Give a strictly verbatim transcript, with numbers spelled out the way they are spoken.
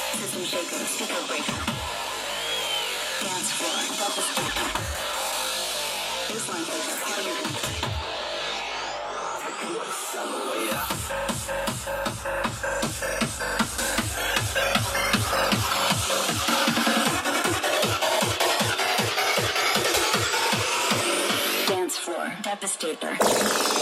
System shaker, speaker breaker. Dance floor, double speaker. Baseline breaker, heavier entry. Dance floor, devastator.